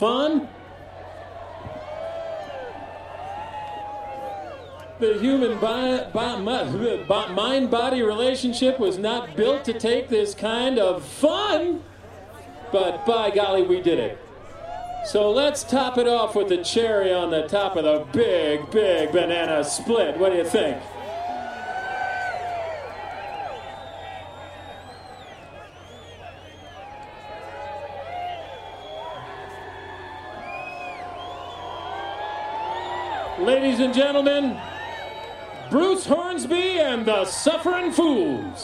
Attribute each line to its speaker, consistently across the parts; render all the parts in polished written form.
Speaker 1: Fun? The human mind-body relationship was not built to take this kind of fun, but by golly, we did it. So let's top it off with the cherry on the top of the big, big banana split. What do you think? Ladies and gentlemen, Bruce Hornsby and the Suffering Fools.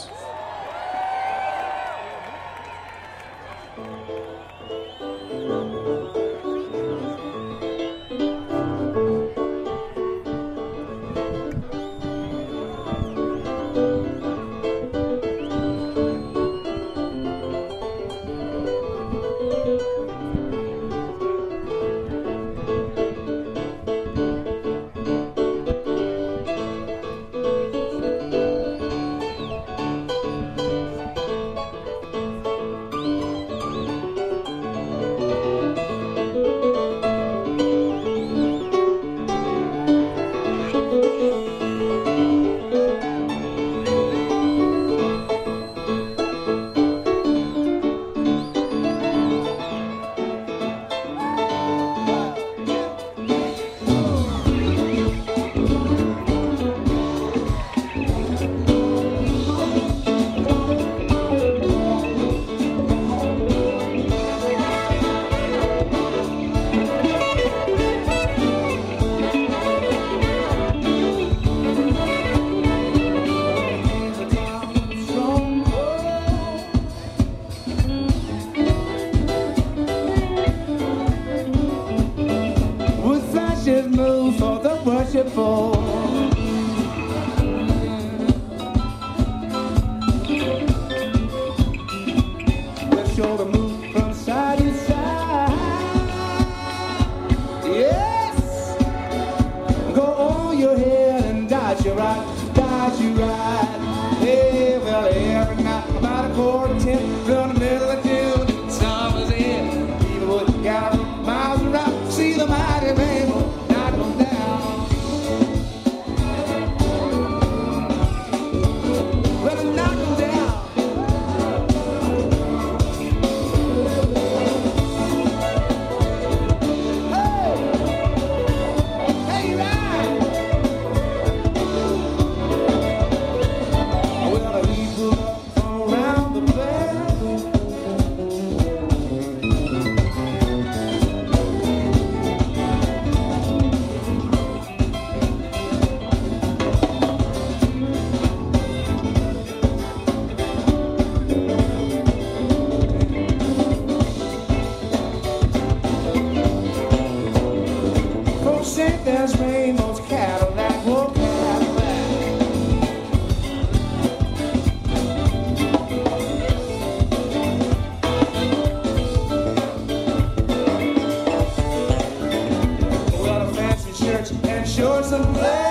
Speaker 2: Move for the worshipful. Let's show the move from side to side. Yes, go on your head and dodge your right, dodge your right. Hey, well, every night about 1:10, from the middle of June, summer's in. People would got miles around, see the mighty rainbow. There's rainbows, Cadillac, oh Cadillac. Well, a fancy shirts and shorts and flats.